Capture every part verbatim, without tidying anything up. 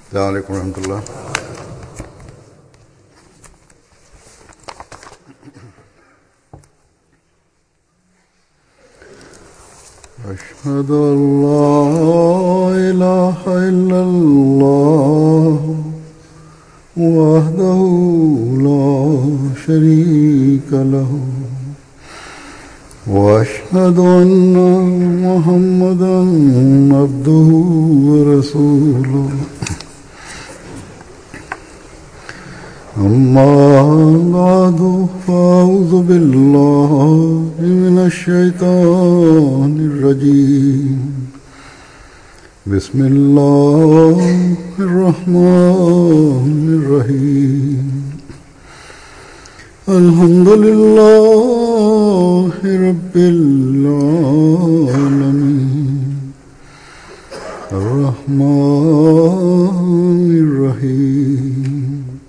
السلام عليكم ورحمة الله. أشهد أن لا إله إلا الله وحده لا شريك له وأشهد أن محمدا عبده ورسوله. أما بعد فأعوذ بالله من الشيطان الرجيم. بسم الله الرحمن الرحيم. الحمد لله رب العالمين الرحمن الرحيم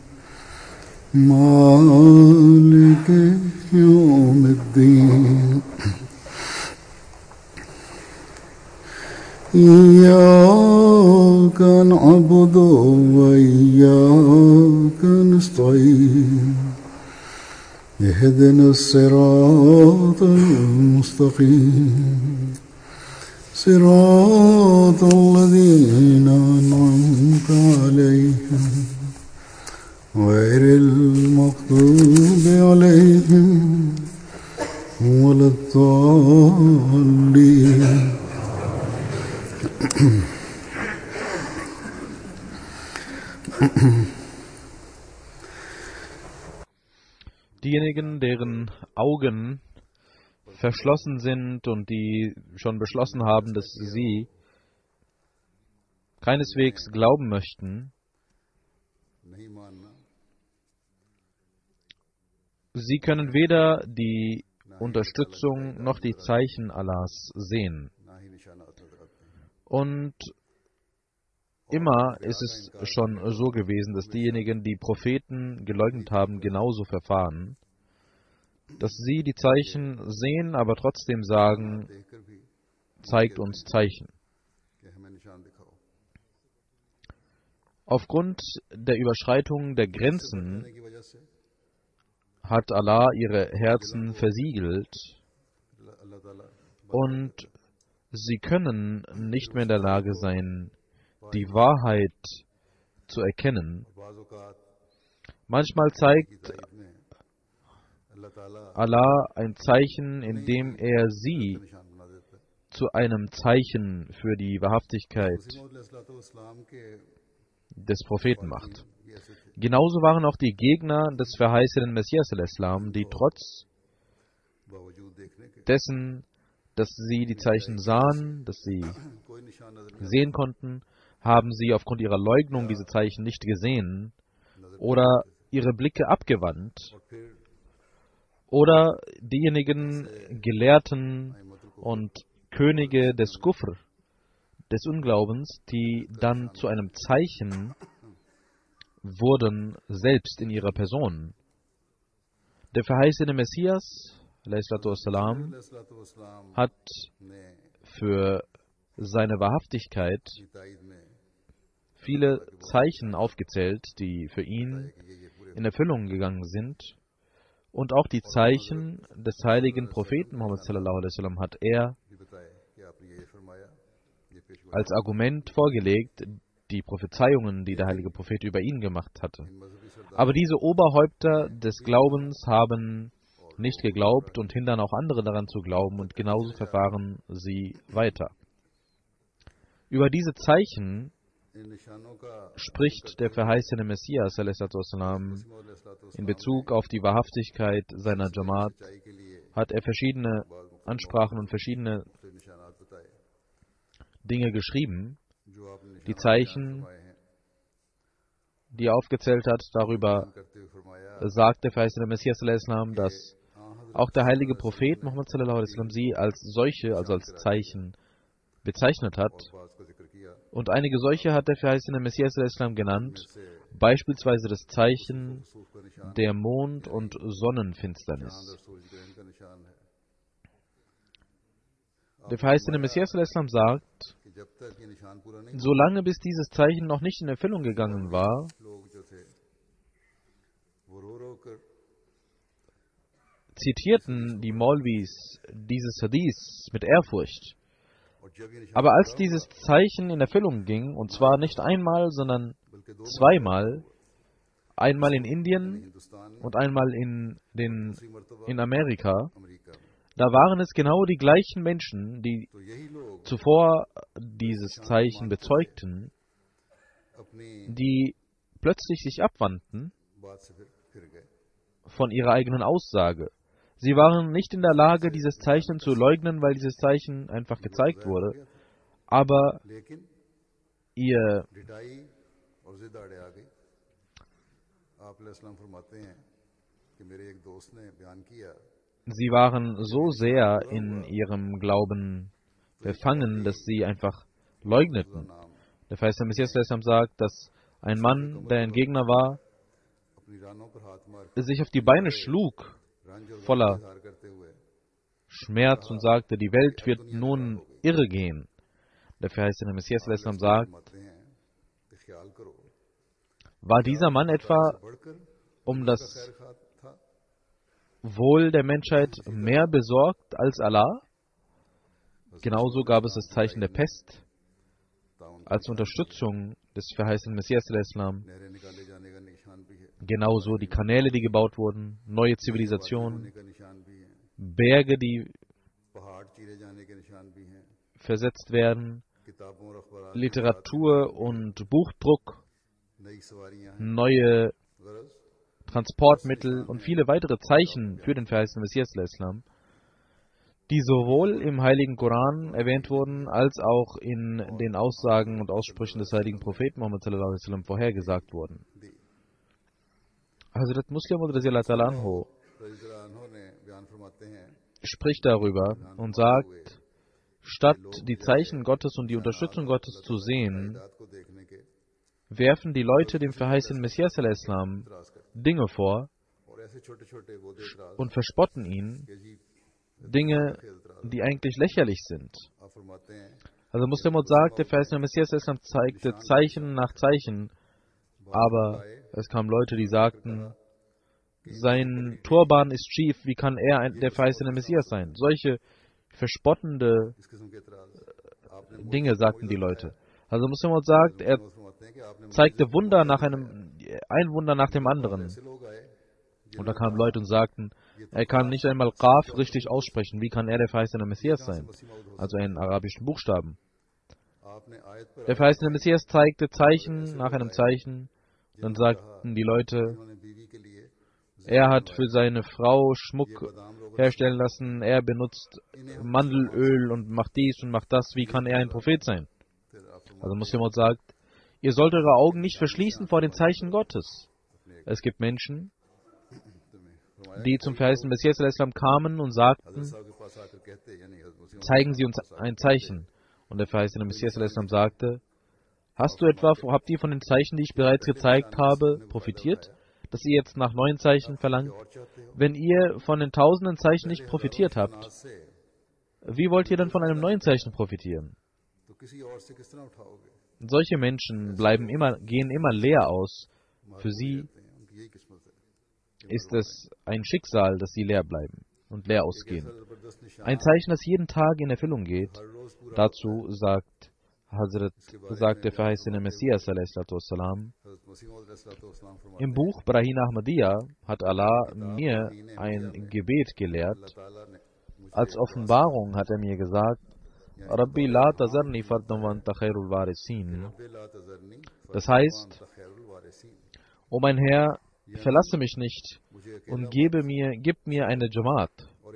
مالك يوم الدين. إياك نعبد وإياك نستعين. اهدنا الصراط المستقيم صراط الذين أنعمت عليهم غير المغضوب عليهم ولا الضالين. Diejenigen, deren Augen verschlossen sind und die schon beschlossen haben, dass sie keineswegs glauben möchten, sie können weder die Unterstützung noch die Zeichen Allahs sehen. Und immer ist es schon so gewesen, dass diejenigen, die Propheten geleugnet haben, genauso verfahren, dass sie die Zeichen sehen, aber trotzdem sagen, zeigt uns Zeichen. Aufgrund der Überschreitung der Grenzen hat Allah ihre Herzen versiegelt und sie können nicht mehr in der Lage sein, die Wahrheit zu erkennen. Manchmal zeigt Allah ein Zeichen, indem er sie zu einem Zeichen für die Wahrhaftigkeit des Propheten macht. Genauso waren auch die Gegner des verheißenen Messias al-Islam, die trotz dessen, dass sie die Zeichen sahen, dass sie sehen konnten, haben sie aufgrund ihrer Leugnung diese Zeichen nicht gesehen oder ihre Blicke abgewandt, oder diejenigen Gelehrten und Könige des Kufr, des Unglaubens, die dann zu einem Zeichen wurden, selbst in ihrer Person. Der verheißene Messias wassalam, hat für seine Wahrhaftigkeit viele Zeichen aufgezählt, die für ihn in Erfüllung gegangen sind. Und auch die Zeichen des heiligen Propheten Muhammad sallallahu alaihi wasallam hat er als Argument vorgelegt, die Prophezeiungen, die der heilige Prophet über ihn gemacht hatte. Aber diese Oberhäupter des Glaubens haben nicht geglaubt und hindern auch andere daran zu glauben, und genauso verfahren sie weiter. Über diese Zeichen spricht der verheißene Messias wassalam, in Bezug auf die Wahrhaftigkeit seiner Jamaat, hat er verschiedene Ansprachen und verschiedene Dinge geschrieben. Die Zeichen, die er aufgezählt hat, darüber sagt der verheißene Messias wassalam, dass auch der heilige Prophet Muhammad sallallahu alaihi wasallam sie als solche, also als Zeichen, bezeichnet hat. Und einige solche hat der verheißene Messias wassalam genannt, beispielsweise das Zeichen der Mond- und Sonnenfinsternis. Der verheißene Messias wassalam sagt, Solange bis dieses Zeichen noch nicht in Erfüllung gegangen war, zitierten die Maulvis dieses Hadith mit Ehrfurcht. Aber als dieses Zeichen in Erfüllung ging, und zwar nicht einmal, sondern zweimal, einmal in Indien und einmal in, den, in Amerika, da waren es genau die gleichen Menschen, die zuvor dieses Zeichen bezeugten, die plötzlich sich abwandten von ihrer eigenen Aussage. Sie waren nicht in der Lage, dieses Zeichen zu leugnen, weil dieses Zeichen einfach gezeigt wurde, aber ihr Sie waren so sehr in ihrem Glauben befangen, dass sie einfach leugneten. Der Verheißene Messias sagt, dass ein Mann, der ein Gegner war, sich auf die Beine schlug, voller Schmerz, und sagte, die Welt wird nun irre gehen. Der Verheißene Messias sagt, war dieser Mann etwa um das Wohl der Menschheit mehr besorgt als Allah? Genauso gab es das Zeichen der Pest als Unterstützung des verheißenen Messias. Genauso die Kanäle, die gebaut wurden, neue Zivilisationen, Berge, die versetzt werden, Literatur und Buchdruck, neue Transportmittel und viele weitere Zeichen für den verheißenen Messias, die sowohl im Heiligen Koran erwähnt wurden, als auch in den Aussagen und Aussprüchen des heiligen Propheten Muhammad sallallahu alaihi wasallam vorhergesagt wurden. Hazrat Muslim anhu spricht darüber und sagt, statt die Zeichen Gottes und die Unterstützung Gottes zu sehen, werfen die Leute dem verheißenen Messias Dinge vor und verspotten ihn, Dinge, die eigentlich lächerlich sind. Also Muslim sagt, der verheißene Messias zeigte Zeichen nach Zeichen, aber es kamen Leute, die sagten, sein Turban ist schief, wie kann er ein, der verheißene Messias sein? Solche verspottende Dinge sagten die Leute. Also Muslim sagt, er zeigte Wunder nach einem, ein Wunder nach dem anderen. Und da kamen Leute und sagten, er kann nicht einmal Qaf richtig aussprechen. Wie kann er der verheißene Messias sein? Also einen arabischen Buchstaben. Der verheißene Messias zeigte Zeichen nach einem Zeichen. Dann sagten die Leute, er hat für seine Frau Schmuck herstellen lassen, er benutzt Mandelöl und macht dies und macht das. Wie kann er ein Prophet sein? Also Muslim sagt, ihr sollt eure Augen nicht verschließen vor den Zeichen Gottes. Es gibt Menschen, die zum verheißenen Messias kamen und sagten, zeigen Sie uns ein Zeichen. Und der verheißene Messias sagte, hast du etwa, habt ihr von den Zeichen, die ich bereits gezeigt habe, profitiert, dass ihr jetzt nach neuen Zeichen verlangt? Wenn ihr von den tausenden Zeichen nicht profitiert habt, wie wollt ihr dann von einem neuen Zeichen profitieren? Solche Menschen bleiben immer, gehen immer leer aus. Für sie ist es ein Schicksal, dass sie leer bleiben und leer ausgehen. Ein Zeichen, das jeden Tag in Erfüllung geht, dazu sagt Hazrat, sagt der verheißene Messias wassalam, im Buch Brahin Ahmadiyya hat Allah mir ein Gebet gelehrt. Als Offenbarung hat er mir gesagt, Rabbi la tazarni fardan wa anta khairul warisin. Das heißt, o mein Herr, verlasse mich nicht und gebe mir, gib mir eine Jamaat.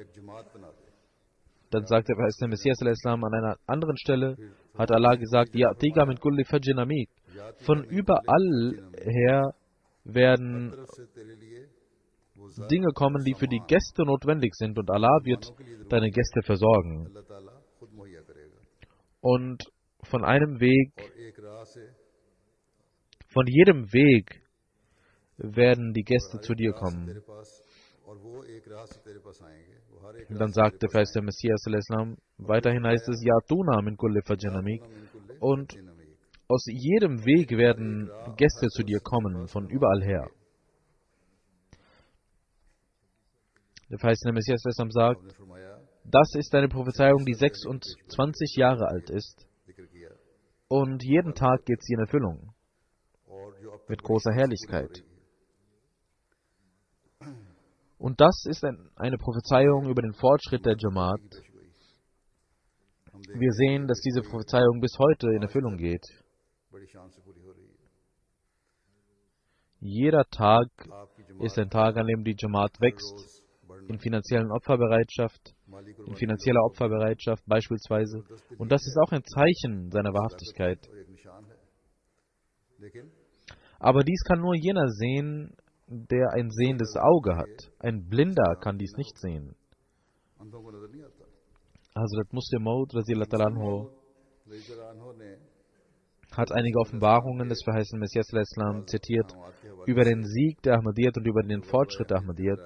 Dann sagt der verheißene Messias an einer anderen Stelle, hat Allah gesagt, ja, tiga min kulli fajjin amik. Von überall her werden Dinge kommen, die für die Gäste notwendig sind, und Allah wird deine Gäste versorgen. Und von einem Weg, von jedem Weg werden die Gäste zu dir kommen. Dann sagt der Vers der Messias, weiterhin heißt es, Yatuna min kulli fajjin amik, und aus jedem Weg werden Gäste zu dir kommen, von überall her. Der Vers der Messias sagt, das ist eine Prophezeiung, die sechsundzwanzig Jahre alt ist, und jeden Tag geht sie in Erfüllung, mit großer Herrlichkeit. Und das ist ein, eine Prophezeiung über den Fortschritt der Jamaat. Wir sehen, dass diese Prophezeiung bis heute in Erfüllung geht. Jeder Tag ist ein Tag, an dem die Jamaat wächst, in finanziellen Opferbereitschaft, in finanzieller Opferbereitschaft beispielsweise. Und das ist auch ein Zeichen seiner Wahrhaftigkeit. Aber dies kann nur jener sehen, der ein sehendes Auge hat. Ein Blinder kann dies nicht sehen. Hazrat Muslim Maud hat einige Offenbarungen des verheißenen Messias al-Islam zitiert über den Sieg der Ahmadiyyat und über den Fortschritt der Ahmadiyyat.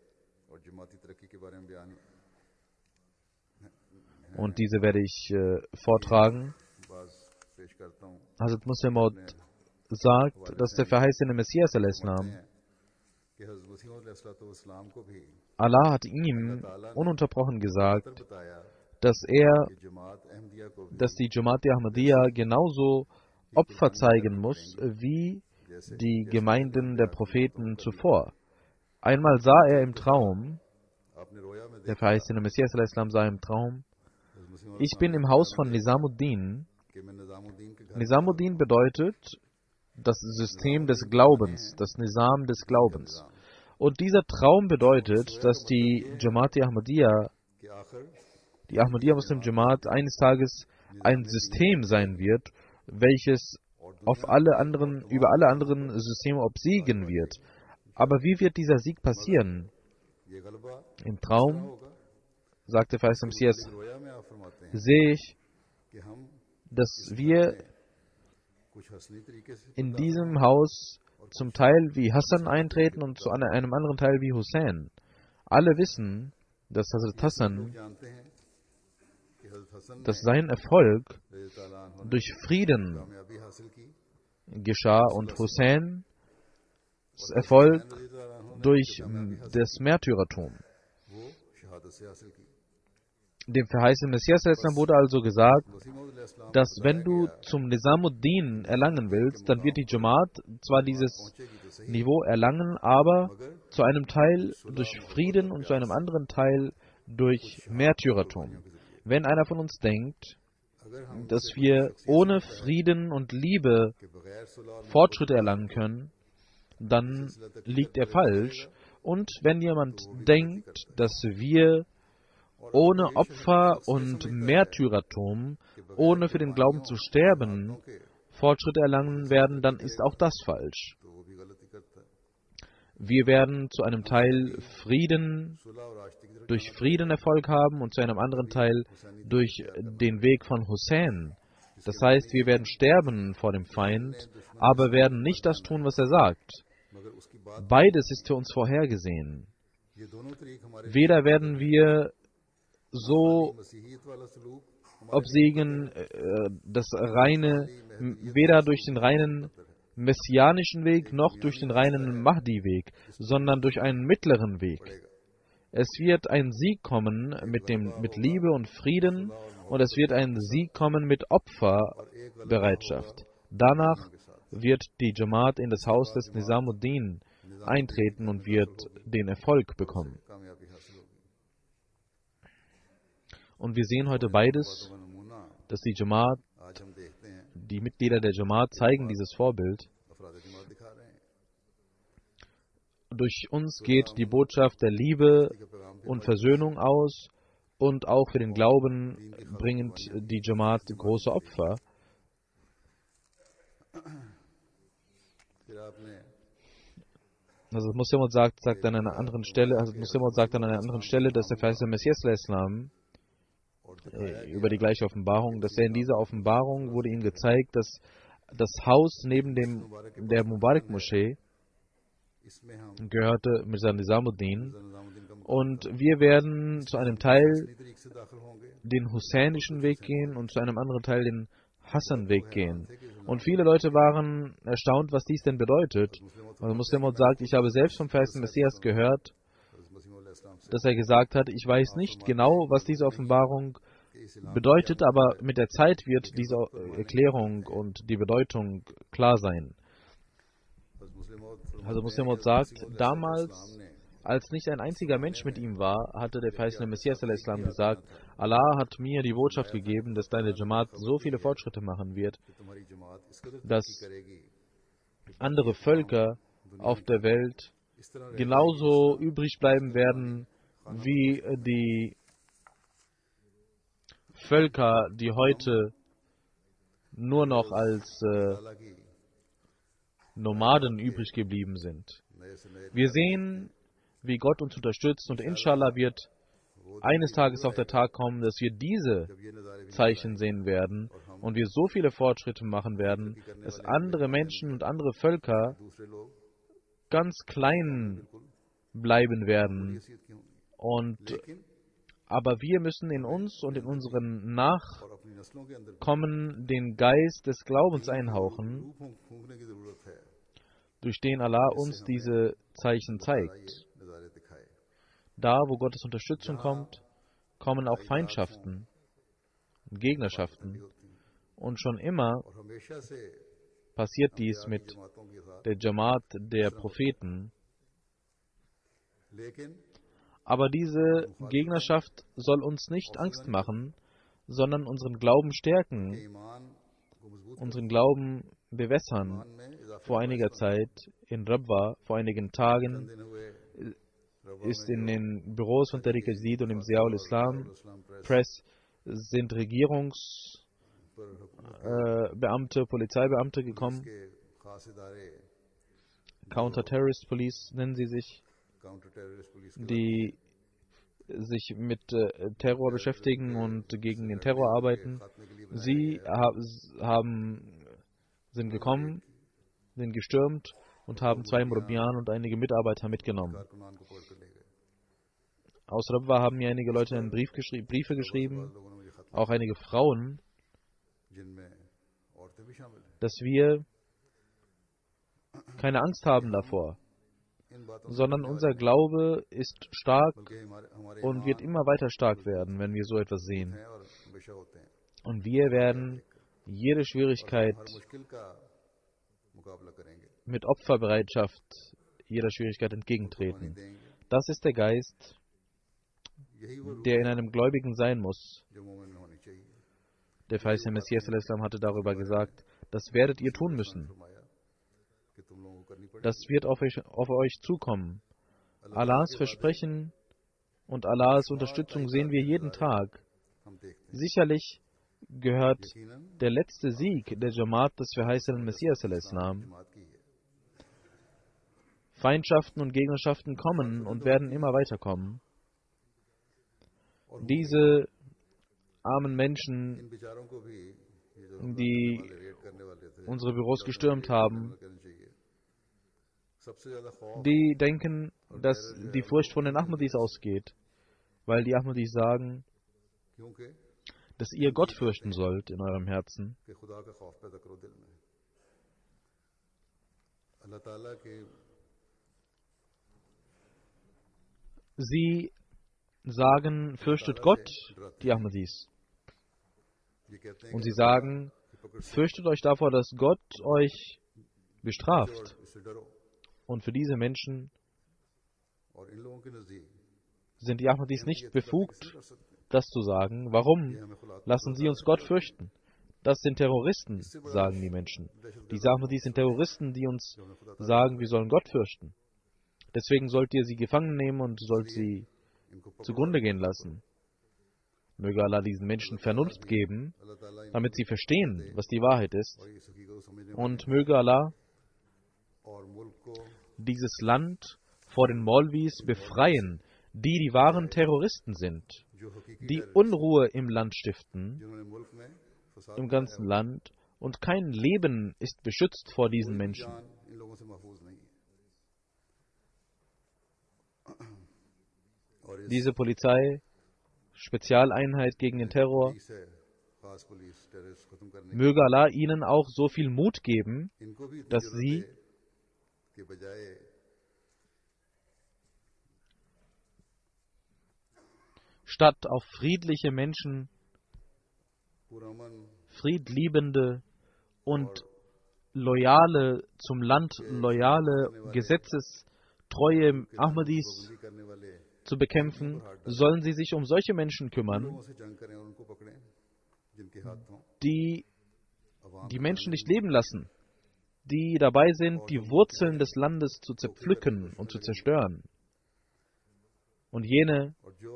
Und diese werde ich äh, vortragen. Hazrat Muslim Maud sagt, dass der verheißene Messias al-Islam, Allah hat ihm ununterbrochen gesagt, dass er, dass die Jamaat Ahmadiyya genauso Opfer zeigen muss wie die Gemeinden der Propheten zuvor. Einmal sah er im Traum, der verheißene Messias al-Islam sah im Traum, ich bin im Haus von Nizamuddin. Nizamuddin bedeutet das System des Glaubens, das Nizam des Glaubens. Und dieser Traum bedeutet, dass die Jamaat Ahmadiyya, die Ahmadiyya Muslim Jamaat eines Tages ein System sein wird, welches auf alle anderen, über alle anderen Systeme obsiegen wird. Aber wie wird dieser Sieg passieren? Im Traum, sagte Faiz Messias, sehe ich, dass wir in diesem Haus zum Teil wie Hassan eintreten und zu einem anderen Teil wie Hussein. Alle wissen, dass Hazrat Hassan, dass sein Erfolg durch Frieden geschah und Husseins Erfolg durch das Märtyrertum. Dem verheißenen Messias wurde also gesagt, dass wenn du zum Nizamuddin erlangen willst, dann wird die Jamaat zwar dieses Niveau erlangen, aber zu einem Teil durch Frieden und zu einem anderen Teil durch Märtyrertum. Wenn einer von uns denkt, dass wir ohne Frieden und Liebe Fortschritte erlangen können, dann liegt er falsch. Und wenn jemand denkt, dass wir ohne Opfer und Märtyrertum, ohne für den Glauben zu sterben, Fortschritte erlangen werden, dann ist auch das falsch. Wir werden zu einem Teil Frieden, durch Frieden Erfolg haben und zu einem anderen Teil durch den Weg von Hussein. Das heißt, wir werden sterben vor dem Feind, aber werden nicht das tun, was er sagt. Beides ist für uns vorhergesehen. Weder werden wir so obsiegen, äh, das reine, weder durch den reinen messianischen Weg noch durch den reinen Mahdi-Weg, sondern durch einen mittleren Weg. Es wird ein Sieg kommen mit, dem, mit Liebe und Frieden und es wird ein Sieg kommen mit Opferbereitschaft. Danach wird die Jamaat in das Haus des Nizamuddin eintreten und wird den Erfolg bekommen. Und wir sehen heute beides, dass die Jamaat, die Mitglieder der Jamaat zeigen dieses Vorbild. Durch uns geht die Botschaft der Liebe und Versöhnung aus und auch für den Glauben bringt die Jamaat große Opfer. Also Muslim sagt, sagt an einer anderen Stelle, also Muslim sagt an einer anderen Stelle, dass der verheißene Messias al-Islam über die gleiche Offenbarung, dass er in dieser Offenbarung wurde ihm gezeigt, dass das Haus neben dem der Mubarak-Moschee gehörte Mirza Nizamuddin. Und wir werden zu einem Teil den Husseinischen Weg gehen und zu einem anderen Teil den Hassan-Weg gehen. Und viele Leute waren erstaunt, was dies denn bedeutet. Also Muslim Maud sagt, ich habe selbst vom verheißenen Messias gehört, dass er gesagt hat, ich weiß nicht genau, was diese Offenbarung bedeutet, aber mit der Zeit wird diese Erklärung und die Bedeutung klar sein. Also Muslim Maud sagt, damals, als nicht ein einziger Mensch mit ihm war, hatte der verheißene Messias al-Islam gesagt, Allah hat mir die Botschaft gegeben, dass deine Jamaat so viele Fortschritte machen wird, dass andere Völker auf der Welt genauso übrig bleiben werden wie die Völker, die heute nur noch als äh, Nomaden übrig geblieben sind. Wir sehen, wie Gott uns unterstützt, und inshallah wird eines Tages auch der Tag kommen, dass wir diese Zeichen sehen werden und wir so viele Fortschritte machen werden, dass andere Menschen und andere Völker ganz klein bleiben werden. Und aber wir müssen in uns und in unseren Nachkommen den Geist des Glaubens einhauchen, durch den Allah uns diese Zeichen zeigt. Da, wo Gottes Unterstützung kommt, kommen auch Feindschaften und Gegnerschaften. Und schon immer passiert dies mit der Jamaat der Propheten. Aber diese Gegnerschaft soll uns nicht Angst machen, sondern unseren Glauben stärken, unseren Glauben bewässern. Vor einiger Zeit in Rabwa, vor einigen Tagen, ist in den Büros von Tariq al-Jadid und im Ziaul Islam Press sind Regierungsbeamte, äh, Polizeibeamte gekommen. Counter-Terrorist Police nennen sie sich, die sich mit äh, Terror beschäftigen und gegen den Terror arbeiten. Sie ha haben, sind gekommen, sind gestürmt und haben zwei Murabian und einige Mitarbeiter mitgenommen. Aus Rabwa haben mir einige Leute einen Brief geschri Briefe geschrieben, auch einige Frauen, dass wir keine Angst haben davor, sondern unser Glaube ist stark und wird immer weiter stark werden, wenn wir so etwas sehen. Und wir werden jede Schwierigkeit mit Opferbereitschaft jeder Schwierigkeit entgegentreten. Das ist der Geist, der in einem Gläubigen sein muss. Der verheißene Messias al-Islam hatte darüber gesagt, das werdet ihr tun müssen. Das wird auf euch, auf euch zukommen. Allahs Versprechen und Allahs Unterstützung sehen wir jeden Tag. Sicherlich gehört der letzte Sieg der Jamaat des verheißenen Messias al-Islam. Feindschaften und Gegnerschaften kommen und werden immer weiterkommen. Diese armen Menschen, die unsere Büros gestürmt haben, die denken, dass die Furcht von den Ahmadis ausgeht, weil die Ahmadis sagen, dass ihr Gott fürchten sollt in eurem Herzen. Sie sagen, fürchtet Gott, die Ahmadis. Und sie sagen, fürchtet euch davor, dass Gott euch bestraft. Und für diese Menschen sind die Ahmadis nicht befugt, das zu sagen. Warum lassen sie uns Gott fürchten? Das sind Terroristen, sagen die Menschen. Die Ahmadis sind Terroristen, die uns sagen, wir sollen Gott fürchten. Deswegen sollt ihr sie gefangen nehmen und sollt sie zugrunde gehen lassen. Möge Allah diesen Menschen Vernunft geben, damit sie verstehen, was die Wahrheit ist. Und möge Allah dieses Land vor den Maulvis befreien, die die wahren Terroristen sind, die Unruhe im Land stiften, im ganzen Land, und kein Leben ist beschützt vor diesen Menschen. diese Polizei, Spezialeinheit gegen den Terror, möge Allah ihnen auch so viel Mut geben, dass sie statt auf friedliche Menschen, friedliebende und loyale, zum Land loyale, gesetzestreue Ahmadis zu bekämpfen, sollen sie sich um solche Menschen kümmern, die die Menschen nicht leben lassen, die dabei sind, die Wurzeln des Landes zu zerpflücken und zu zerstören. Und jene,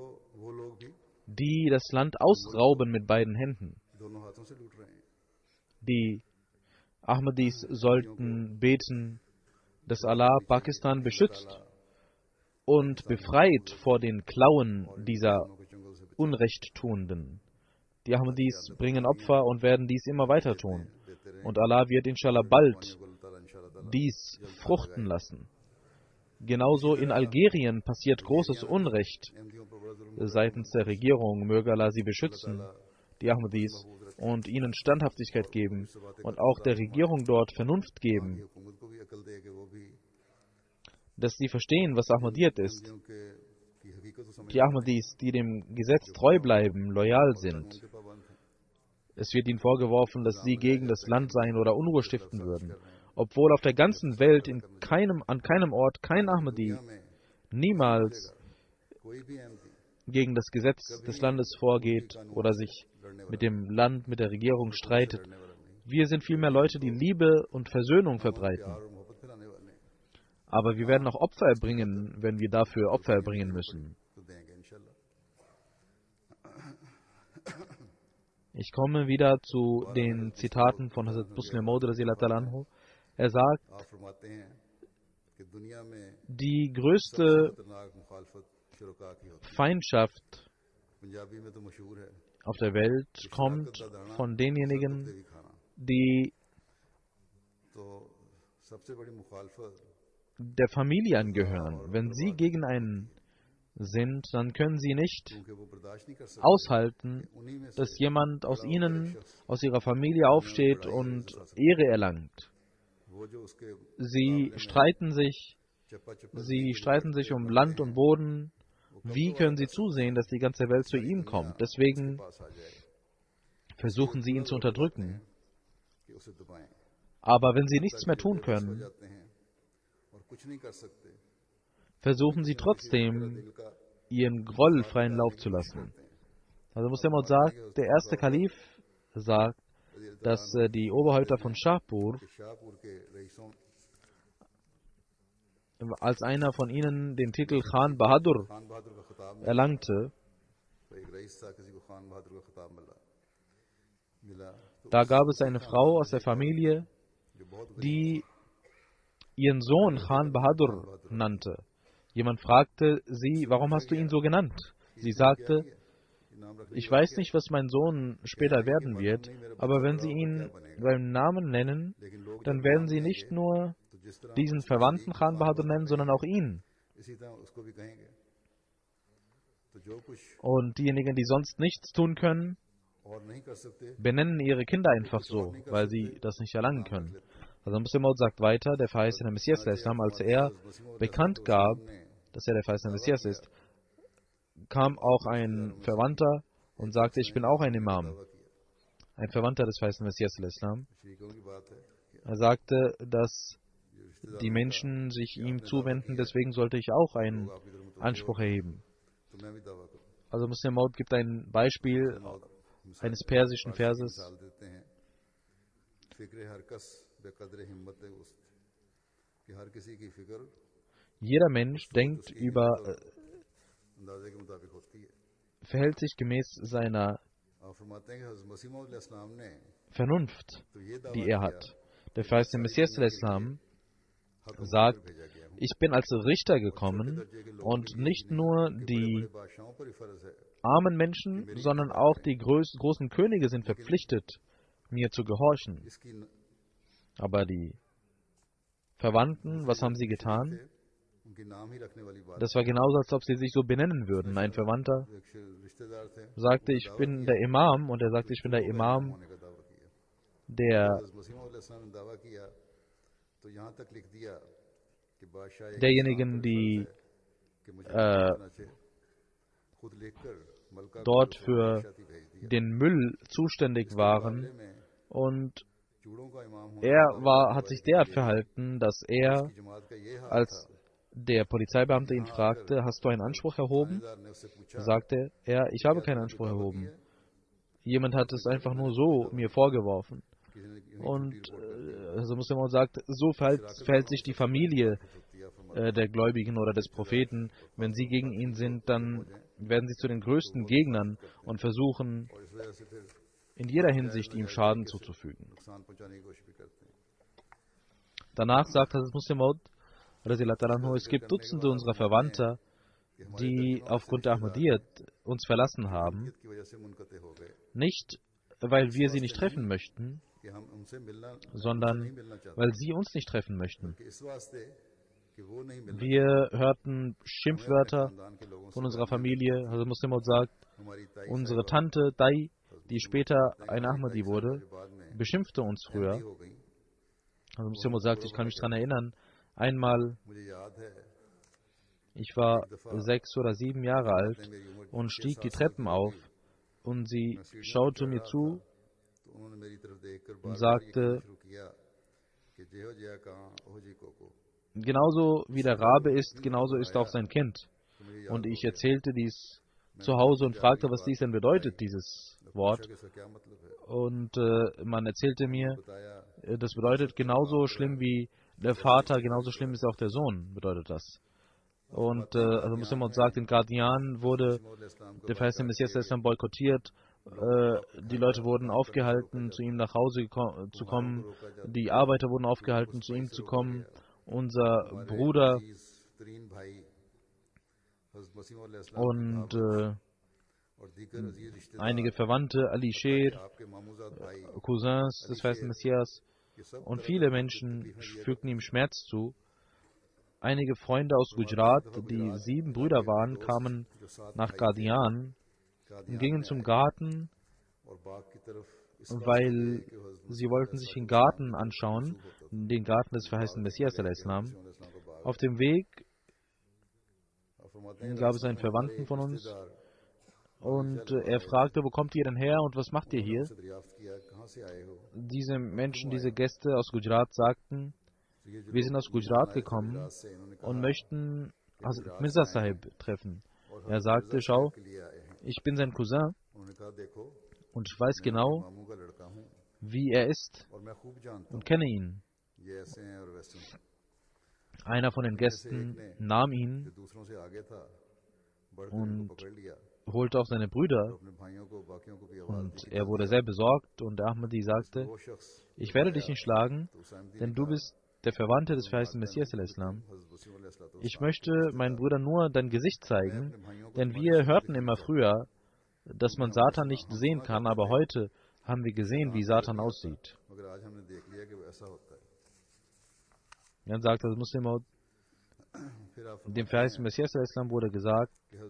die das Land ausrauben mit beiden Händen. Die Ahmadis sollten beten, dass Allah Pakistan beschützt und befreit vor den Klauen dieser Unrechttuenden. Die Ahmadis bringen Opfer und werden dies immer weiter tun. Und Allah wird inshallah bald dies fruchten lassen. Genauso in Algerien passiert großes Unrecht seitens der Regierung. Möge Allah sie beschützen, die Ahmadis, und ihnen Standhaftigkeit geben und auch der Regierung dort Vernunft geben, dass sie verstehen, was Ahmadiyyat ist. Die Ahmadis, die dem Gesetz treu bleiben, loyal sind. Es wird ihnen vorgeworfen, dass sie gegen das Land seien oder Unruhe stiften würden, obwohl auf der ganzen Welt in keinem, an keinem Ort kein Ahmadi niemals gegen das Gesetz des Landes vorgeht oder sich mit dem Land, mit der Regierung streitet. Wir sind vielmehr Leute, die Liebe und Versöhnung verbreiten. Aber wir werden auch Opfer erbringen, wenn wir dafür Opfer erbringen müssen. Ich komme wieder zu den Zitaten von Hazrat Muslim Maud radhiyallahu ta'ala anhu. Er sagt, die größte Feindschaft auf der Welt kommt von denjenigen, die der Familie angehören. Wenn sie gegen einen sind, dann können sie nicht aushalten, dass jemand aus ihnen, aus ihrer Familie aufsteht und Ehre erlangt. Sie streiten sich, sie streiten sich um Land und Boden. Wie können sie zusehen, dass die ganze Welt zu ihm kommt? Deswegen versuchen sie, ihn zu unterdrücken. Aber wenn sie nichts mehr tun können, versuchen sie trotzdem, ihren Groll freien Lauf zu lassen. Also Muslim Maud sagt, der erste Kalif sagt, dass äh, die Oberhäupter von Shahpur, als einer von ihnen den Titel Khan Bahadur erlangte, da gab es eine Frau aus der Familie, die ihren Sohn Khan Bahadur nannte. Jemand fragte sie, warum hast du ihn so genannt? Sie sagte, ich weiß nicht, was mein Sohn später werden wird, aber wenn Sie ihn beim Namen nennen, dann werden Sie nicht nur diesen Verwandten Khan Bahadur nennen, sondern auch ihn. Und diejenigen, die sonst nichts tun können, benennen ihre Kinder einfach so, weil sie das nicht erlangen können. Also Muslim Maud sagt weiter, der verheißene Messias, als er bekannt gab, dass er der verheißene Messias ist, kam auch ein Verwandter und sagte, ich bin auch ein Imam. Ein Verwandter des verheißenen Messias. Er sagte, dass die Menschen sich ihm zuwenden, deswegen sollte ich auch einen Anspruch erheben. Also Muslim Maud gibt ein Beispiel eines persischen Verses. Jeder Mensch denkt über, äh, verhält sich gemäß seiner Vernunft, die er hat. Der verheißene Messias sagt, ich bin als Richter gekommen und nicht nur die armen Menschen, sondern auch die groß, großen Könige sind verpflichtet, mir zu gehorchen. Aber die Verwandten, was haben sie getan? Das war genauso, als ob sie sich so benennen würden. Ein Verwandter sagte, ich bin der Imam, und er sagte, ich bin der Imam der derjenigen, die äh, dort für den Müll zuständig waren, und er war, hat sich derart verhalten, dass er, als der Polizeibeamte ihn fragte, hast du einen Anspruch erhoben? Sagte er, ich habe keinen Anspruch erhoben. Jemand hat es einfach nur so mir vorgeworfen. Und äh, also Muslim sagt, so verhält, verhält sich die Familie äh, der Gläubigen oder des Propheten. Wenn sie gegen ihn sind, dann werden sie zu den größten Gegnern und versuchen, in jeder Hinsicht ihm Schaden zuzufügen. Danach sagt Hazrat Muslim Maud, es gibt Dutzende unserer Verwandter, die aufgrund der Ahmadiyyat uns verlassen haben, nicht weil wir sie nicht treffen möchten, sondern weil sie uns nicht treffen möchten. Wir hörten Schimpfwörter von unserer Familie. Hazrat Muslim Maud sagt, unsere Tante Dai, die später ein Ahmadi wurde, beschimpfte uns früher. Hazrat Muslim Maud sagt, ich kann mich daran erinnern, einmal, ich war sechs oder sieben Jahre alt und stieg die Treppen auf, und sie schaute mir zu und sagte, genauso wie der Rabe ist, genauso ist auch sein Kind. Und ich erzählte dies zu Hause und fragte, was dies denn bedeutet, dieses Wort. Und äh, man erzählte mir, äh, das bedeutet genauso schlimm wie der Vater, genauso schlimm ist auch der Sohn, bedeutet das. Und äh, also Muslim sagt, in Qadian wurde der verheißene Messias Islam boykottiert. Äh, die Leute wurden aufgehalten, zu ihm nach Hause zu kommen. Die Arbeiter wurden aufgehalten, zu ihm zu kommen. Unser Bruder und äh, einige Verwandte, Ali Sher, Cousins des verheißenen Messias und viele Menschen fügten ihm Schmerz zu. Einige Freunde aus Gujarat, die sieben Brüder waren, kamen nach Qadian und gingen zum Garten, weil sie wollten sich den Garten anschauen, den Garten des verheißenen Messias al-Islam. Auf dem Weg gab es einen Verwandten von uns, und er fragte, wo kommt ihr denn her und was macht ihr hier? Diese Menschen, diese Gäste aus Gujarat sagten, wir sind aus Gujarat gekommen und möchten Hazrat Mirza Sahib treffen. Er sagte, schau, ich bin sein Cousin und ich weiß genau, wie er ist und kenne ihn. Einer von den Gästen nahm ihn und holte auch seine Brüder, und er wurde sehr besorgt, und Ahmadi sagte, ich werde dich nicht schlagen, denn du bist der Verwandte des verheißenen Messias al-Islam. Ich möchte meinen Brüdern nur dein Gesicht zeigen, denn wir hörten immer früher, dass man Satan nicht sehen kann, aber heute haben wir gesehen, wie Satan aussieht. Dann sagt das Muslim Maud, dem verheißenen Messias al-Islam wurde gesagt,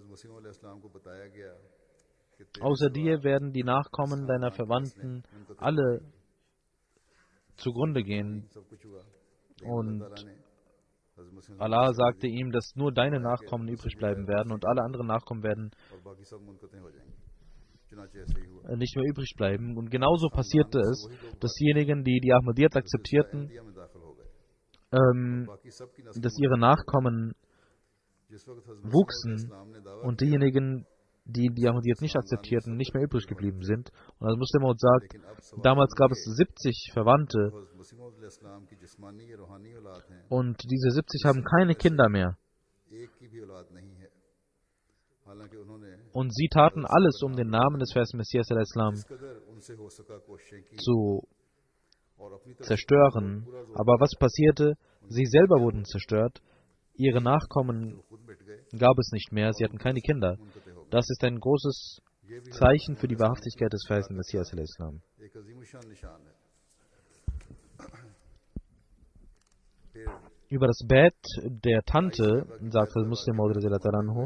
außer dir werden die Nachkommen deiner Verwandten alle zugrunde gehen. Und Allah sagte ihm, dass nur deine Nachkommen übrig bleiben werden und alle anderen Nachkommen werden nicht mehr übrig bleiben. Und genauso passierte es, dass diejenigen, die die Ahmadiyyat akzeptierten, ähm, dass ihre Nachkommen wuchsen und diejenigen, die die Ahmadiyyat nicht akzeptierten, nicht mehr übrig geblieben sind. Und als Muslim Maud sagt, damals gab es siebzig Verwandte und diese siebzig haben keine Kinder mehr. Und sie taten alles, um den Namen des verheißenen Messias al-Islam zu zerstören. Aber was passierte? Sie selber wurden zerstört. Ihre Nachkommen gab es nicht mehr. Sie hatten keine Kinder. Das ist ein großes Zeichen für die Wahrhaftigkeit des verheißenen Messias al-Islam. Über das Bett der Tante, sagt das Muslim Maud radhiyallahu anhu,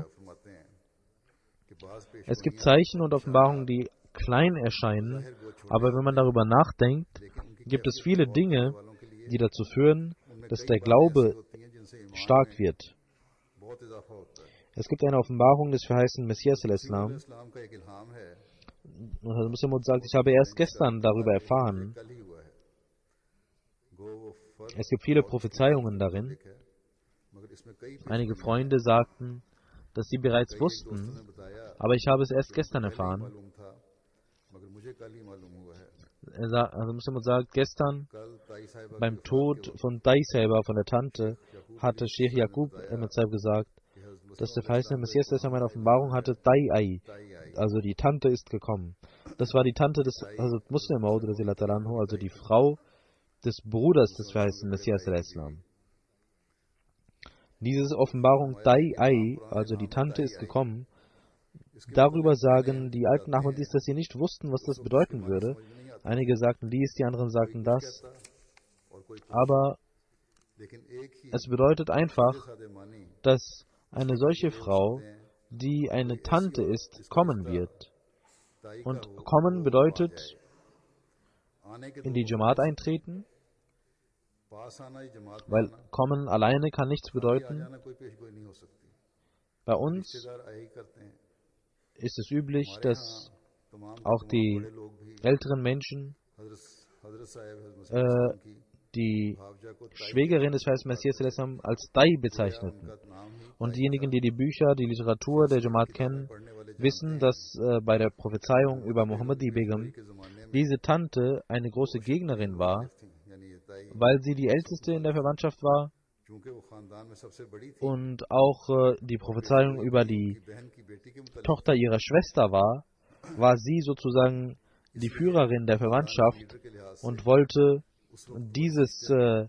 es gibt Zeichen und Offenbarungen, die klein erscheinen, aber wenn man darüber nachdenkt, gibt es viele Dinge, die dazu führen, dass der Glaube stark wird. Es gibt eine Offenbarung des verheißenen Messias al-Islam. Und Hazrat Muslim Maud sagt, ich habe erst gestern darüber erfahren. Es gibt viele Prophezeiungen darin. Einige Freunde sagten, dass sie bereits wussten, aber ich habe es erst gestern erfahren. Er sagt, also Muslim Maud sagt, gestern beim Tod von Dai Saiba, von der Tante, hatte Sheikh Yaqub gesagt, dass der verheißene Messias eine Offenbarung hatte, Dai Ai, also die Tante ist gekommen. Das war die Tante des Hazrat Muslim Maud, also die Frau des Bruders des verheißenen Messias al-Islam. Diese Offenbarung Dai Ai, also die Tante ist gekommen, darüber sagen die alten Ahmadis, dass sie nicht wussten, was das bedeuten würde. Einige sagten dies, die anderen sagten das. Aber es bedeutet einfach, dass eine solche Frau, die eine Tante ist, kommen wird. Und kommen bedeutet in die Jamaat eintreten, weil kommen alleine kann nichts bedeuten. Bei uns ist es üblich, dass auch die älteren Menschen äh, die Schwägerin des verheißenen Messias als Dai bezeichneten. Und diejenigen, die die Bücher, die Literatur der Jamaat kennen, wissen, dass äh, bei der Prophezeiung über Muhammadi Begum diese Tante eine große Gegnerin war, weil sie die älteste in der Verwandtschaft war und auch äh, die Prophezeiung über die Tochter ihrer Schwester war, war sie sozusagen die Führerin der Verwandtschaft und wollte dieses, äh,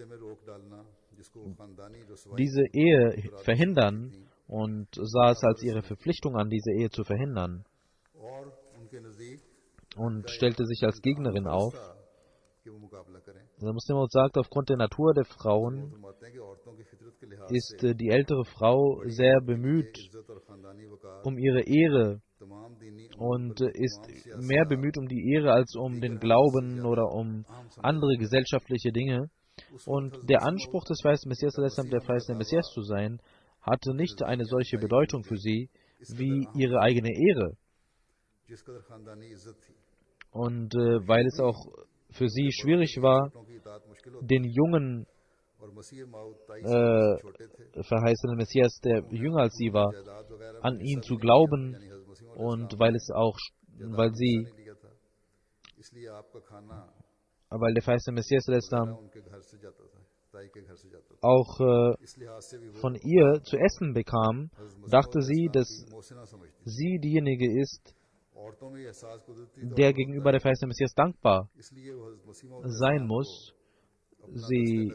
diese Ehe verhindern und sah es als ihre Verpflichtung an, diese Ehe zu verhindern und stellte sich als Gegnerin auf. Der Muslim sagt, aufgrund der Natur der Frauen ist äh, die ältere Frau sehr bemüht um ihre Ehre und äh, ist mehr bemüht um die Ehre als um den Glauben oder um andere gesellschaftliche Dinge. Und der Anspruch des verheißenen Messias, der verheißene Messias zu sein, hatte nicht eine solche Bedeutung für sie wie ihre eigene Ehre. Und äh, weil es auch für sie schwierig war, den jungen äh, verheißenen Messias, der jünger als sie war, an ihn zu glauben, und weil es auch, weil sie, weil der verheißene Messias auch äh, von ihr zu essen bekam, dachte sie, dass sie diejenige ist, der gegenüber der verheißene Messias dankbar sein muss. Sie,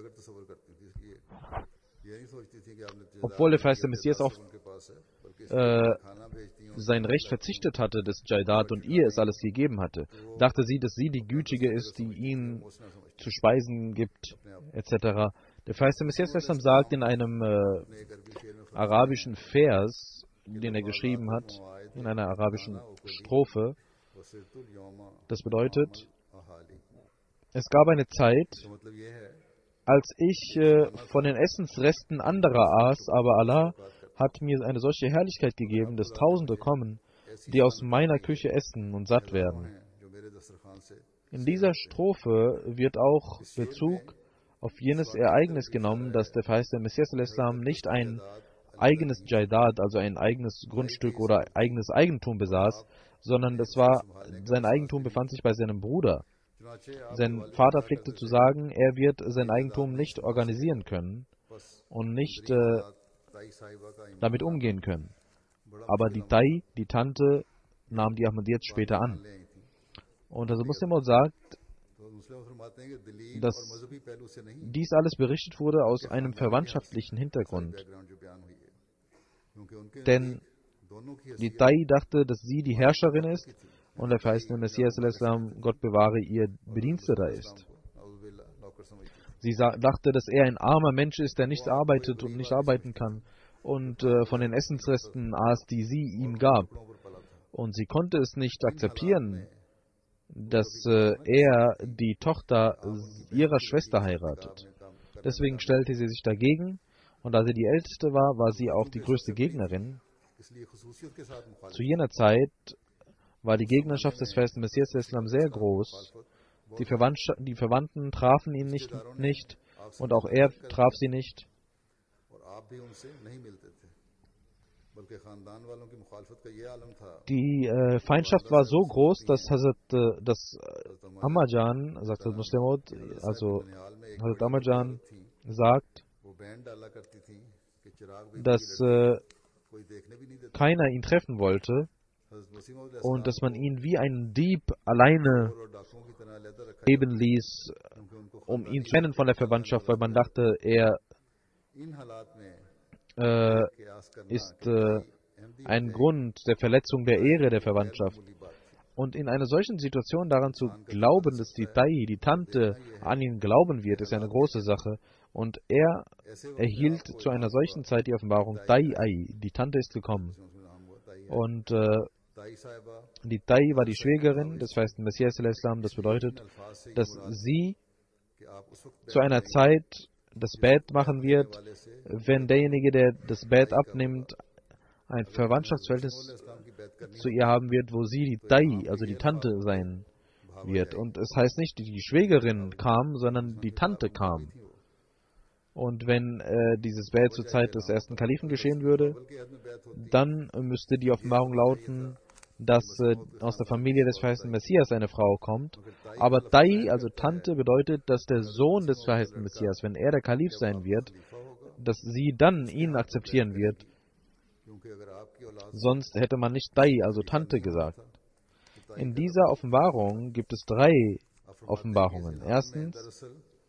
obwohl der verheißene Messias auf äh, sein Recht verzichtet hatte, des Jaidat, und ihr es alles gegeben hatte, dachte sie, dass sie die Gütige ist, die ihm zu speisen gibt, et cetera. Der verheißene Messias sagt in einem äh, arabischen Vers, den er geschrieben hat, in einer arabischen Strophe, das bedeutet, es gab eine Zeit, als ich äh, von den Essensresten anderer aß, aber Allah hat mir eine solche Herrlichkeit gegeben, dass Tausende kommen, die aus meiner Küche essen und satt werden. In dieser Strophe wird auch Bezug auf jenes Ereignis genommen, dass der verheißene Messias al-Islam nicht ein eigenes Jaidat, also ein eigenes Grundstück oder eigenes Eigentum besaß, sondern das war, sein Eigentum befand sich bei seinem Bruder. Sein Vater pflegte zu sagen, er wird sein Eigentum nicht organisieren können und nicht äh, damit umgehen können. Aber die Dai, die Tante, nahm die Ahmadiyyat später an. Und also Muslim Maud sagt, dass dies alles berichtet wurde aus einem verwandtschaftlichen Hintergrund. Denn die Dai dachte, dass sie die Herrscherin ist und der verheißene Messias, Gott bewahre, ihr Bediensteter ist. Sie dachte, dass er ein armer Mensch ist, der nichts arbeitet und nicht arbeiten kann und äh, von den Essensresten aß, die sie ihm gab. Und sie konnte es nicht akzeptieren, dass äh, er die Tochter ihrer Schwester heiratet. Deswegen stellte sie sich dagegen, und da sie die Älteste war, war sie auch die größte Gegnerin. Zu jener Zeit war die Gegnerschaft des festen Messias des Islam sehr groß. Die, die Verwandten trafen ihn nicht, nicht und auch er traf sie nicht. Die äh, Feindschaft war so groß, dass Hazrat, äh, dass Ammajan, sagt Muslim Maud, also Hazrat Ammajan sagt, dass äh, keiner ihn treffen wollte und dass man ihn wie einen Dieb alleine leben ließ, um ihn zu trennen von der Verwandtschaft, weil man dachte, er äh, ist äh, ein Grund der Verletzung der Ehre der Verwandtschaft. Und in einer solchen Situation daran zu glauben, dass die Tai, die Tante, an ihn glauben wird, ist eine große Sache. Und er erhielt zu einer solchen Zeit die Offenbarung, Tai Ai, die Tante ist gekommen. Und äh, die Tai war die Schwägerin des feisten Messias al-Islam. Das bedeutet, dass sie zu einer Zeit das Bett machen wird, wenn derjenige, der das Bett abnimmt, ein Verwandtschaftsverhältnis zu ihr haben wird, wo sie die Tai, also die Tante sein wird. Und es heißt nicht, die Schwägerin kam, sondern die Tante kam. Und wenn äh, dieses Bett zur Zeit des ersten Kalifen geschehen würde, dann müsste die Offenbarung lauten, dass äh, aus der Familie des verheißten Messias eine Frau kommt. Aber Tai, also Tante, bedeutet, dass der Sohn des verheißten Messias, wenn er der Kalif sein wird, dass sie dann ihn akzeptieren wird. Sonst hätte man nicht Tai, also Tante, gesagt. In dieser Offenbarung gibt es drei Offenbarungen. Erstens,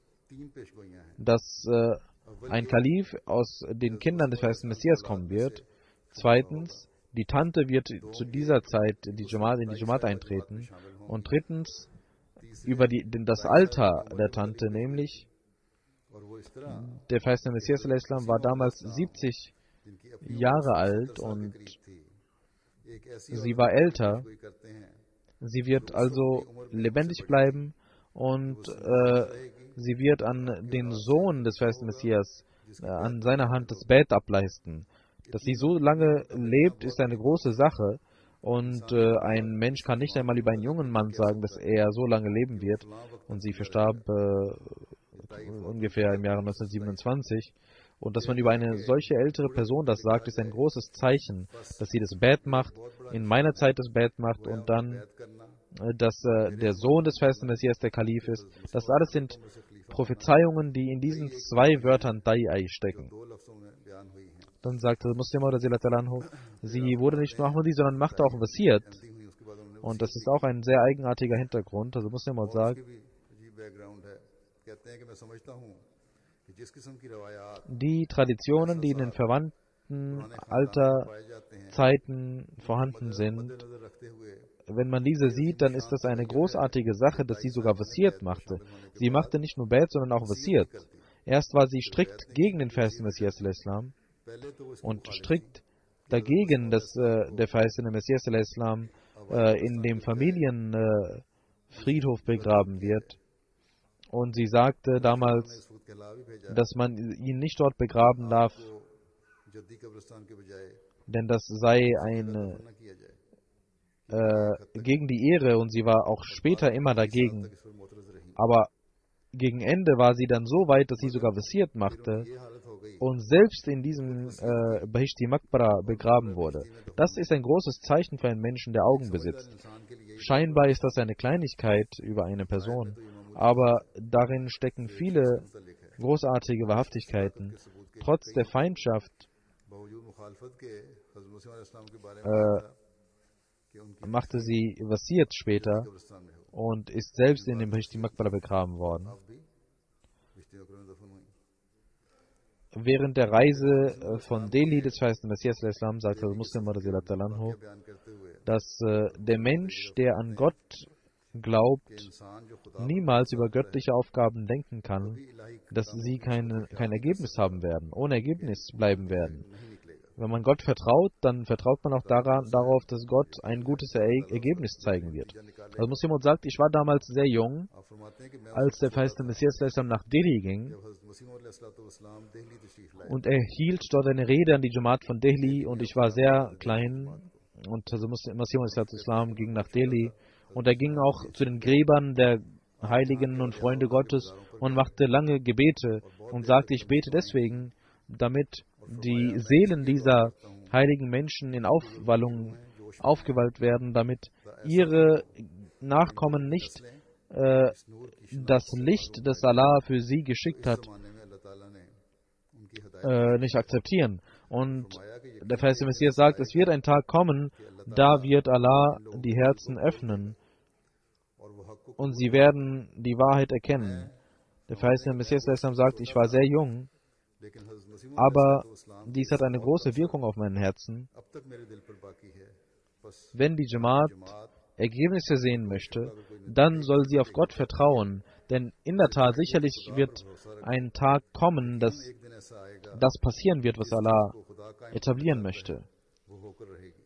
dass äh, ein Kalif aus den Kindern des verheißten Messias kommen wird. Zweitens, die Tante wird zu dieser Zeit in die Jamaat, in die Jamaat eintreten. Und drittens, über die, den, das Alter der Tante, nämlich der verheißene Messias al-Islam war damals siebzig Jahre alt und sie war älter. Sie wird also lebendig bleiben und äh, sie wird an den Sohn des verheißten Messias, äh, an seiner Hand das Bett ableisten. Dass sie so lange lebt, ist eine große Sache. Und äh, ein Mensch kann nicht einmal über einen jungen Mann sagen, dass er so lange leben wird. Und sie verstarb äh, ungefähr im Jahre neunzehnhundertsiebenundzwanzig. Und dass man über eine solche ältere Person das sagt, ist ein großes Zeichen, dass sie das Bett macht, in meiner Zeit das Bett macht und dann, äh, dass äh, der Sohn des festen Messias der Kalif ist. Das alles sind Prophezeiungen, die in diesen zwei Wörtern Tai stecken. Dann sagte Muslim Maud, sie wurde nicht nur Ahmadi, sondern machte auch Wasiyat. Und das ist auch ein sehr eigenartiger Hintergrund. Also Muslim Maud sagt, die Traditionen, die in den verwandten Alterzeiten vorhanden sind, wenn man diese sieht, dann ist das eine großartige Sache, dass sie sogar Wasiyat machte. Sie machte nicht nur Bet, sondern auch Wasiyat. Erst war sie strikt gegen den verheißten Messias al-Islam und strikt dagegen, dass äh, der verheißene Messias al-Islam äh, in dem Familienfriedhof äh, begraben wird. Und sie sagte damals, dass man ihn nicht dort begraben darf, denn das sei eine äh, gegen die Ehre, und sie war auch später immer dagegen. Aber gegen Ende war sie dann so weit, dass sie sogar Wasiyat machte und selbst in diesem äh, Bahishti Maqbara begraben wurde. Das ist ein großes Zeichen für einen Menschen, der Augen besitzt. Scheinbar ist das eine Kleinigkeit über eine Person, aber darin stecken viele großartige Wahrhaftigkeiten. Trotz der Feindschaft äh, machte sie Wasiyat später und ist selbst in dem Bahishti Maqbara begraben worden. Während der Reise von Delhi des verheißten Messias al-Islam sagte Muslim, dass äh, der Mensch, der an Gott glaubt, कि इंसान जो खुदा niemals über göttliche Aufgaben denken kann, dass sie keine, kein Ergebnis haben werden, ohne Ergebnis bleiben werden. नहीं निकलेगा। Wenn man Gott vertraut, dann vertraut man auch daran, darauf, dass Gott ein gutes er Ergebnis zeigen wird. Also Muslim sagt, ich war damals sehr jung, आप फरमाते हैं कि मैं als der verheißene Messias nach Delhi ging, जब हज़रत मसीह मौद अलैहिस्सलाम दिल्ली तशरीफ लाए und er hielt dort eine Rede an die Jamaat von Delhi und ich war sehr klein und also Masih Islam ging nach Delhi und er ging auch zu den Gräbern der Heiligen und Freunde Gottes und machte lange Gebete und sagte, ich bete deswegen, damit die Seelen dieser heiligen Menschen in Aufwallung aufgewallt werden, damit ihre Nachkommen nicht äh, das Licht, das Allah für sie geschickt hat, ज़माने में अल्लाह ताला ने उनकी हिदायत äh, nicht akzeptieren. Und der verheißene Messias sagt, es wird ein Tag kommen, da wird Allah die Herzen öffnen और वो हक को und sie werden die Wahrheit erkennen. Der verheißene Messias sagt, ich war sehr jung, लेकिन हज़रत मसीह मौद aber अलैहिस्सलाम dies hat eine große Wirkung auf mein Herzen. अब तक मेरे दिल पर बाकी है। बस Wenn die Jamaat Jamaat Ergebnisse sehen möchte, dann soll sie auf Gott vertrauen, denn in der Tat sicherlich wird ein Tag kommen, dass एक दिन ऐसा आएगा das passieren wird, was Allah वो खुदा कायम etablieren möchte. वो होकर रहेगी।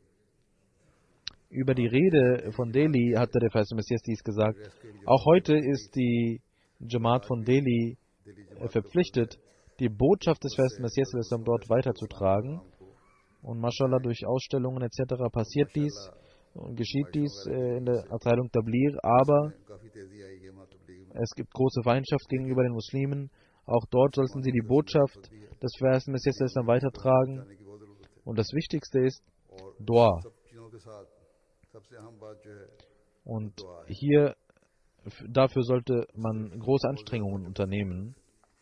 Über die Rede von Delhi hatte der verheißene Messias dies gesagt. Auch heute ist die Jamaat von Delhi äh, verpflichtet, die Botschaft des verheißenen Messias dort weiterzutragen. Und mashallah, durch Ausstellungen et cetera passiert dies und geschieht dies äh, in der Abteilung Tabligh, aber काफी तेजी आई है तबलीग में। es gibt große Feindschaft gegenüber den Muslimen. Auch dort sollten sie die Botschaft des verheißenen Messias weitertragen. जाने की बहुत जरूरत है। Und das Wichtigste ist और Dua. सब चीजों के साथ सबसे अहम बात जो है Und hier f- dafür sollte man große Anstrengungen unternehmen.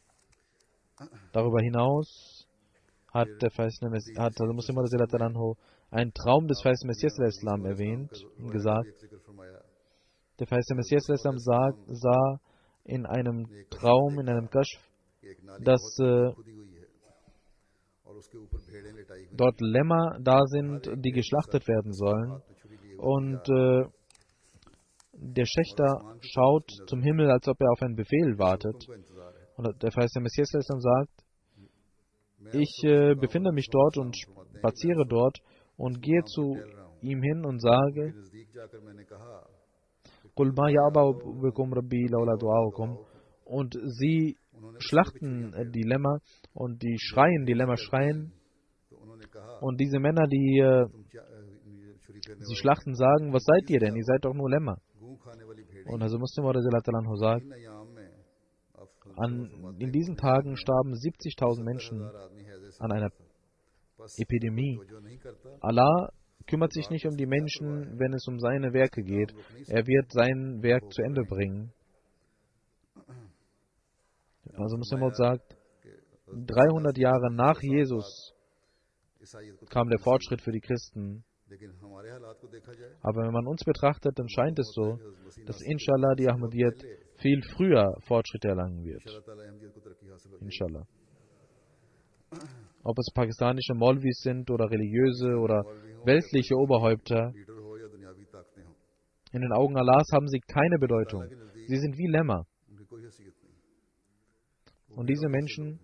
Darüber hinaus hat der verheißene Messias, hat also Muslim Anhu einen Traum des verheißenen Messias Islam erwähnt und gesagt, एक जिक्र फरमाया der verheißene Messias Islam sah, sah in einem Traum, in einem Kashf, कि एक नाली dass बहुत äh, खुदी हुई है और उसके ऊपर भेड़ें लिटाई हुई dort Lämmer da sind, die geschlachtet werden sollen. हाथ में छुरी लिए हुए Und äh, der Schächter schaut zum Himmel, als ob er auf einen Befehl wartet. उनको इंतजार है। Und der verheißene Messias Islam sagt, ich äh, befinde mich dort und spaziere dort und gehe zu ihm hin und sage, नजदीक जाकर मैंने कहा "Qul ma ya'ba'u bikum rabbi lawla du'a'ukum." Und sie schlachten äh, die Lämmer und die schreien, die Lämmer schreien. तो उन्होंने कहा Und diese Männer, die äh, तुम क्या अ, ये छुरी फेरने sie schlachten, sagen, was seid ihr denn? Ihr seid doch nur Lämmer. गूं खाने वाली भेड़ें Und also Muslim Anhu sagt, इन अयाम में आप an, in diesen Tagen starben siebzigtausend Menschen हजार आदमी हैजे से an einer बस Epidemie. जो नहीं करता Allah kümmert sich nicht um die Menschen, wenn es um seine Werke geht. Er wird sein Werk zu Ende bringen. Also Muslim sagt, dreihundert Jahre nach Jesus ईसाइयत को kam der Fortschritt für die Christen. लेकिन हमारे हालात को देखा जाए Aber wenn man uns betrachtet, dann scheint es so, dass inshallah die Ahmadiyyat viel früher Fortschritte erlangen wird. अल्लाह ताला अहमियत को तरक्की हासिल हो Inshallah. Ob es pakistanische Maulvis sind oder religiöse oder weltliche Oberhäupter, leader हो या दुनियावी ताकतें हो in den Augen Allahs haben sie keine Bedeutung. Sie sind wie Lämmer. उनकी कोई हैसियत नहीं। Und diese Menschen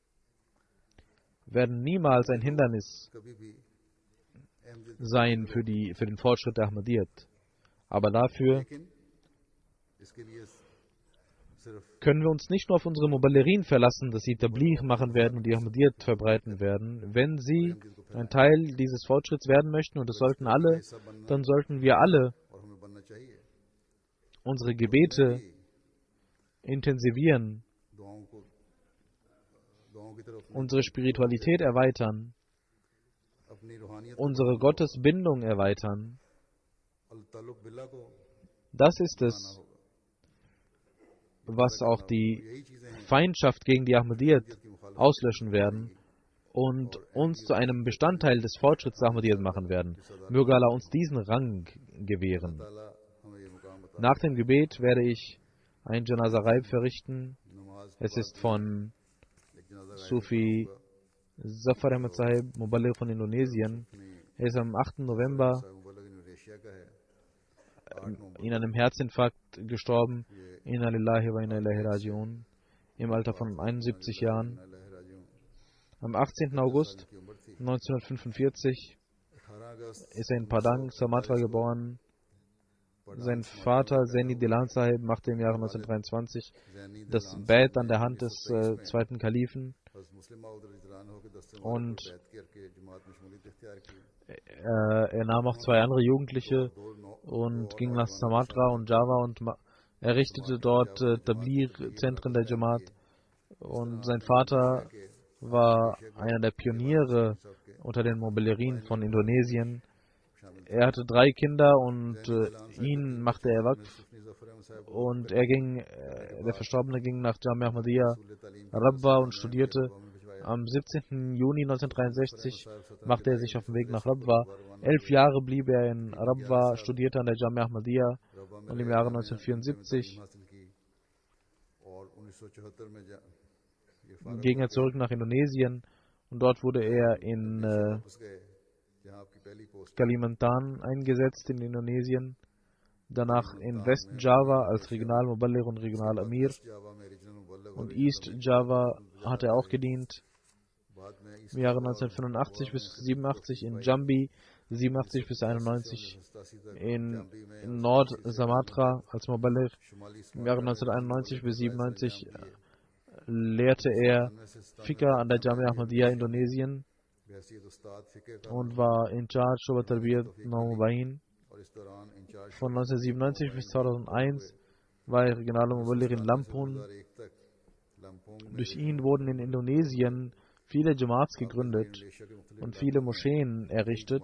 werden niemals ein Hindernis कभी भी अहमियत sein für, die, für den Fortschritt der Ahmadiyyat. Aber dafür लेकिन इसके लिए सिर्फ können wir uns nicht nur auf unsere Muballighin verlassen, dass sie Tabligh machen werden und die Ahmadiyyat verbreiten werden. Wenn sie ein Teil dieses Fortschritts werden möchten, und das sollten alle, हिस्सा बनना dann sollten wir alle और हमें बनना चाहिए। unsere Gebete intensivieren, दुआओं को दुआओं की तरफ unsere Spiritualität erweitern, अपनी रूहानियत unsere Gottesbindung erweitern. अल ताल्लुक बिल्ला को Das ist es, होगा। was auch die यही चीजें हैं Feindschaft gegen die Ahmadiyyat की मुखालफत auslöschen werden und uns zu einem Bestandteil des Fortschritts der Ahmadiyyat machen werden. Möge Allah uns diesen Rang gewähren. ताला हमें ये मुकाम बता Nach dem Gebet werde ich ein Janaza Ghaib verrichten. नमाज Es ist von एक जनाजा गायब Sufi Zafar Ahmad Sahib, Muballigh von Indonesien. Er ist am achten November मुबल्लिग इंडोनेशिया का है in einem Herzinfarkt gestorben. Inna lillahi wa inna ilaihi raji'un. Im Alter von einundsiebzig Jahren. Am achtzehnten August neunzehnhundertfünfundvierzig ist er in Padang, Sumatra geboren. Sein Vater, Zaini Dilan Sahib, machte im Jahre neunzehnhundertdreiundzwanzig das Bait an der Hand des äh, zweiten Kalifen und äh, er nahm auch zwei andere Jugendliche und ging nach Sumatra und Java und errichtete dort äh, Tabligh-Zentren der Jamaat. Und sein Vater war einer der Pioniere unter den Mobilierien von Indonesien. Er hatte drei Kinder und äh, ihn machte er Waqf. Und er ging, äh, der Verstorbene ging nach Jamia Ahmadiyya Rabwa und studierte. Am siebzehnten Juni neunzehnhundertdreiundsechzig machte er sich auf den Weg nach Rabwa. Elf Jahre blieb er in Rabwa, studierte an der Jamia Ahmadiyya und im Jahre neunzehnhundertvierundsiebzig ging er zurück nach Indonesien und dort wurde er in äh, Kalimantan eingesetzt in Indonesien, danach in West Java als Regional Muballigh und Regional Amir und East Java hat er auch gedient. Im Jahre neunzehnhundertfünfundachtzig bis siebenundachtzig in Jambi, siebenundachtzig bis einundneunzig in, in Nord-Sumatra als Muballigh. Im Jahre neunzehnhunderteinundneunzig bis siebenundneunzig lehrte er Fiqh an der Jamia Ahmadiyya Indonesien und war in Charge über Tarbiyat Naubain. Von neunzehnhundertsiebenundneunzig bis zweitausendeins war er regionaler Muballigh in Lampung. Durch ihn wurden in Indonesien viele Jamaats gegründet und viele Moscheen errichtet.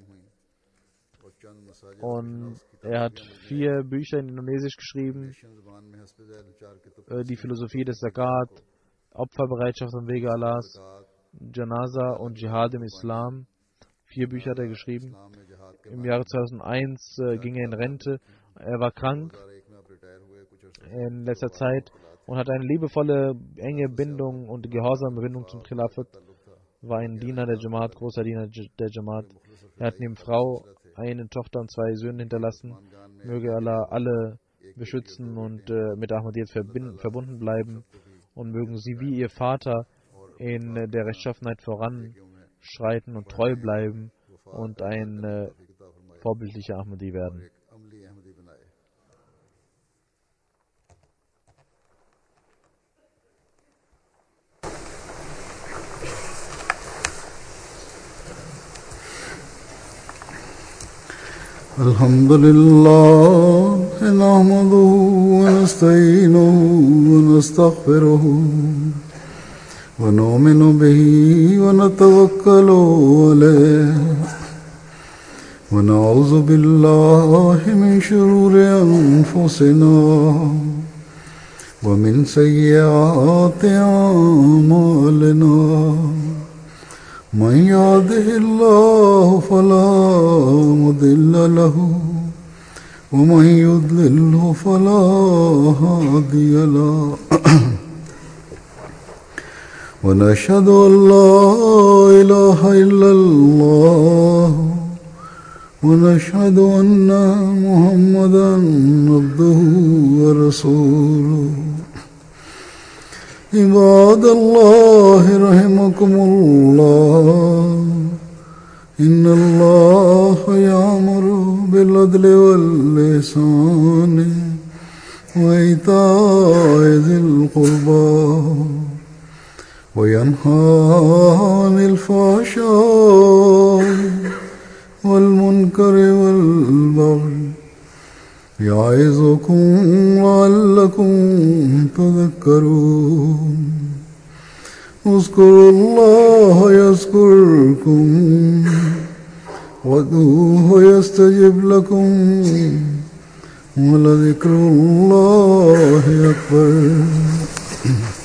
Und er hat vier Bücher in Indonesisch geschrieben. Die Philosophie des Zakat, Opferbereitschaft am Wege Allahs, Janaza und Dschihad im Islam. Vier Bücher hat er geschrieben. Im Jahre zweitausendeins äh, ging er in Rente. Er war krank in letzter Zeit und hatte eine liebevolle, enge Bindung und gehorsame Bindung zum Khilafat. War ein Diener der Jamaat, großer Diener der Jamaat. Er hat neben Frau eine Tochter und zwei Söhne hinterlassen. Möge Allah alle beschützen und äh, mit Ahmadiyyat verbunden bleiben und mögen sie wie ihr Vater in äh, der Rechtschaffenheit voranschreiten und treu bleiben und ein äh, vorbildlicher Ahmadi werden. Alhamdulillah, nahmaduhu wa nasta'inuhu wa nastaghfiruhu wa nu'minu bihi wa natawakkalu alayhi wa na'udhu billahi min shururi anfusina wa min sayyiati a'malina. من يهده الله فلا مضل له ومن يضلله فلا هادي له ونشهد أن لا إله إلا الله ونشهد أن محمدا عبده ورسوله. عباد الله رحمكم الله إن الله يأمر بالعدل والإحسان وإيتاء ذي القربى وينهى عن الفحشاء والمنكر والبغي يعظكم لعلكم تذكرون. اذكروا الله يذكركم وادعوه يستجب لكم ولذكر الله أكبر.